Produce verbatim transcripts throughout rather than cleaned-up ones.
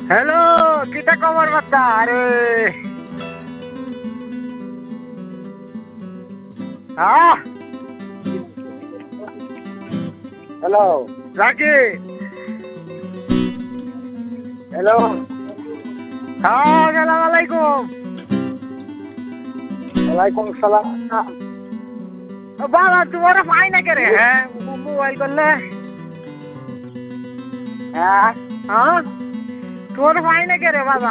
Hello, কিটা খবর বার্তা? আরে হ্যাঁ, হ্যালো রাকি। হ্যালো হ্যাঁ, সালাম আলাইকুম। ওয়ালাইকুম সালাম। ও বাবা, তোমার পাই না কে রে? হ্যাঁ, মোবাইল করলে। হ্যাঁ হ্যাঁ, তোমার পাই না কে রে বাবা?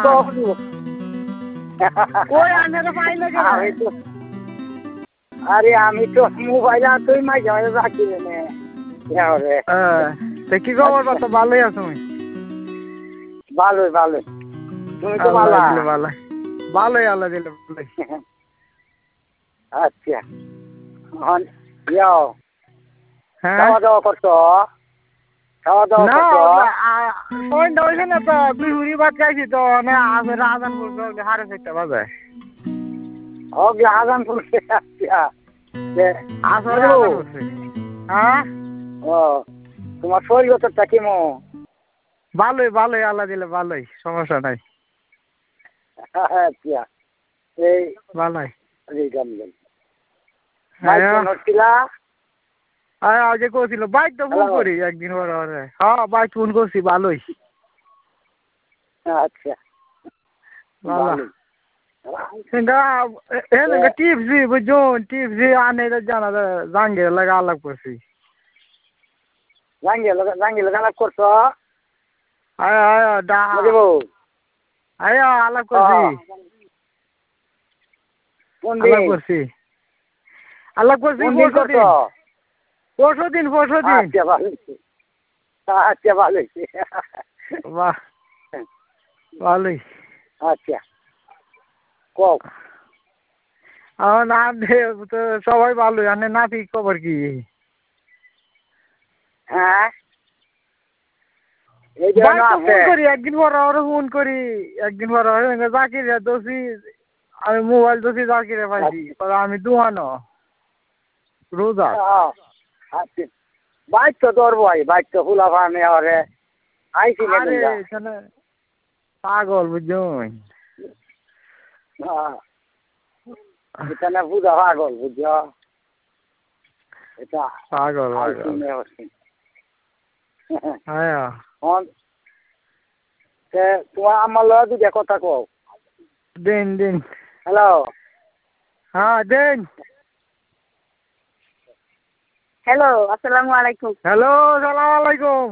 কই আনে পাই না কে রে? আমি তো আরে আমি তো মোবাইল তুই মাঝে মাঝে রাখি নে রে। হ্যাঁ, তা কি খবর বার্তা? ভালোই আছো? তুমি ভালোই ভালোই, তুমি তো আল্লাহ ভালো? দিলে ভালোই, ভালোই আল্লাহ দিলে ভালোই। আচ্ছা, যাও হ্যাঁ, খাওয়া দাওয়া করছো? খাওয়া দাওয়া না করছো? সন্ধ্যা হয়েছে না তো, বিহুরি ভাত খাইছি তো, না আসলে আজান করছে সাড়ে চারটা বাজে। ওকে আজান করছে। আচ্ছা আসলে আজান করছে। হ্যাঁ, ও তোমার শরীরটা কেমন? ভালোই ভালোই আল্লাহ দিলে ভালোই, সমস্যা নাই। আচ্ছা এই ভালোই। বাইক হচ্ছিলা? হ্যাঁ, আজকে করছিল বাইক তো ফোন করি একদিন পরে পরে। হ্যাঁ, বাইক ফোন করছি, ভালোই আচ্ছা ভালো। ভালো। এলাকা টিপসি বুঝুন, টিপসি আনে জানা জাঙ্গে লাগা আলাপ করছি। জাঙ্গিয়া জাঙ্গিয়া গালাপ করছো? আয় আয় ডা বুঝবো আয় আলাপ করছি, কোন আলাপ দিন? করছি আলাপ করছি কোন দিন পরশু করছো? দিন পরশু দিন পরশু দিন। আচ্ছা ভালো, আচ্ছা ভালো। বাহ, ভালোই। আচ্ছা কক আমার নাম তো সবাই ভালোই, আনে নাতি খবর কি? হ্যাঁ এই জন্য বাইক তো আছে। ফোন করি একদিন পর আরো ফোন করি একদিন পর জাকির দোষী, আমি মোবাইল দোষী জাকিরে পাইছি, আমি দুহানো রোজা। আচ্ছা বাইক তো ধরবো, বাইক তো ফুলা ফার্মে আরে আইসি না আরে এখানে পাগল বুঝুন, এখানে বুঝা পাগল বুঝছ এটা পাগল আইসি পাগল। না হচ্ছে। হ্যাঁ, তোমার আমার লয়া দুটা কথা কও। দিন দিন। হ্যালো হ্যাঁ দিন। হ্যালো, আসসালামু আলাইকুম। হ্যালো, সালাম আলাইকুম।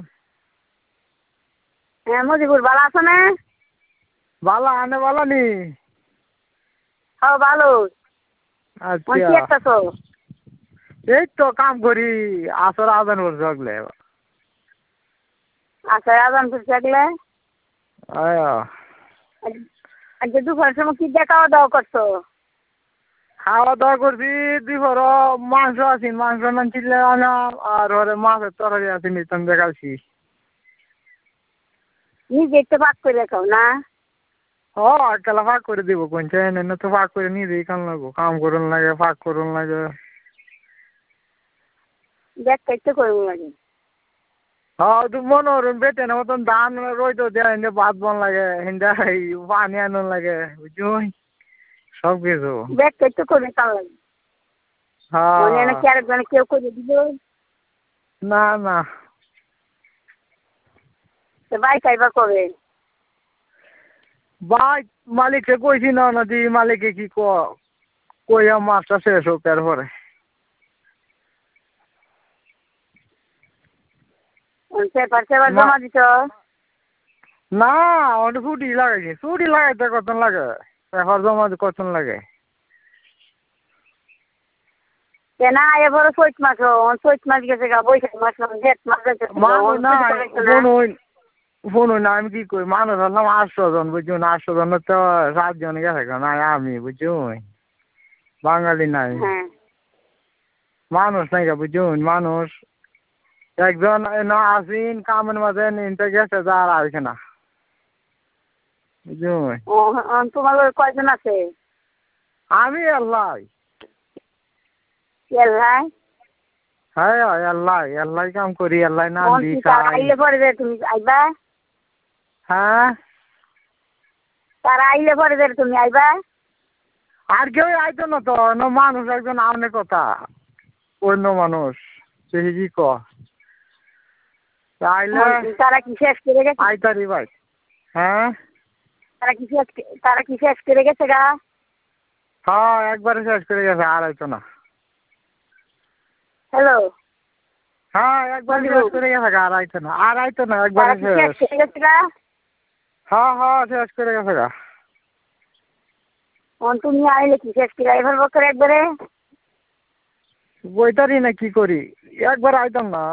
হ্যাঁ মজিবুর, ভালো আছো না? ভালো আনে ভালো নি? হ্যাঁ ভালো। কি আচ্ছা, একটা তো এই তো কাম করি, আসর আজান করছে আগলে। আচ্ছা, আজান করে থাকলে আয়া আজকে দুপুরের সময় কি দিয়ে খাওয়া দাওয়া করছো? খাওয়া দাওয়া করছি দুপুর মাংস আছে, মাংস নানছিলে আনাম আর ওরে মাছের তরকারি আছে, নিতাম দেখাচ্ছি। নিজে একটু ভাগ করে খাও না? ও একলা ফাঁক করে দিব কোনটা এনে তো ফাঁক করে নিজেই কাম লাগবো, কাম করুন লাগে ফাঁক করুন লাগে। দেখ একটু করবো লাগে। হ্যাঁ তুই মনে করুন বেটেন মতন ধান রইত দেয় হিন্দে ভাত বন লাগে, হিন্দে পানি আনুন লাগে বুঝুন, সব কিছু। দেখ একটু করে খাওয়া লাগে। মনে হয় না হ্যাঁ, কি আরেকজনে কেউ করে দিব? না না তো ভাই খাইবা কবে? ভাই মালিককে কইছি না নদী মালিকে কি ক কইয়া মাছটা শেষ হোক তারপরে। পেপার সেপার না জমা দিছ? না ওটা ছুটি লাগাইছি, ছুটি লাগাইতে কতন লাগে, এখন জমা কতন লাগে। না এবারে চৈত মাস, চৈত মাস গেছে গা, বৈশাখ মাস জেঠ মাস মানুষ নাই শুনুন শুনুন না, আমি কি করি মানুষ হলাম আটশো জন বুঝুন, আটশো জনের তো সাত জন গেছে নাই আমি বুঝুন, বাঙালি নাই হ্যাঁ মানুষ নাই গা বুঝুন, মানুষ একজন না আসিন কামের মাঝে নিতে গেছে যা আর আসে না বুঝুন। ও তোমার লোক কয়জন আছে? আমি আল্লাহ, এলাই হ্যাঁ আল্লাহ আল্লাহ কাম করি, আল্লাহ নাম মন দি কি তার খাই। আইলে পরে যে তুমি আইবা? হ্যাঁ তারা আইলে পরে যে তুমি আইবা। আর কেউ আইতো না তো, না মানুষ একজন আমনে কথা অন্য মানুষ সে কি ক আইলে তারা কি শেষ করে গেছে? আইতারি ভাই। হ্যাঁ তারা কি শেষ তারা কি শেষ করে গেছে গা? হ্যাঁ একবারে শেষ করে গেছে, আর আইতো না। হ্যালো হ্যাঁ একবারে শেষ করে গেছে, আর আইতো না, আর আইতো না, একবারে তারা কি শেষ শেষ। করে গেছে গা? হ্যাঁ হ্যাঁ শেষ করে গেছে গা। তুমি আইলে কি শেষ করে এবার বছর একবারে? বইতারি না কি করি, একবার আইতাম না।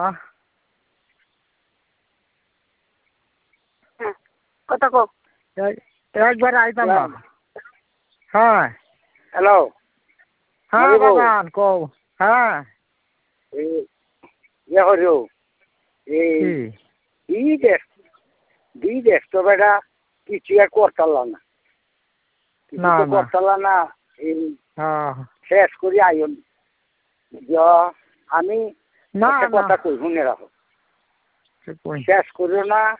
হ্যাঁ কত কো একবার আইতাম না। হ্যাঁ হ্যালো হ্যাঁ বাবান কও। হ্যাঁ ইয়ে হরিও এই কি ই দেশ দি দেশ তো বেটা কিছু আর করতাল না, কিছু না তো না করতাল না। এই হ্যাঁ শেষ করি আইন আমি না একটা না কথা কই শুনে রাখো, সে কই। শেষ করিও না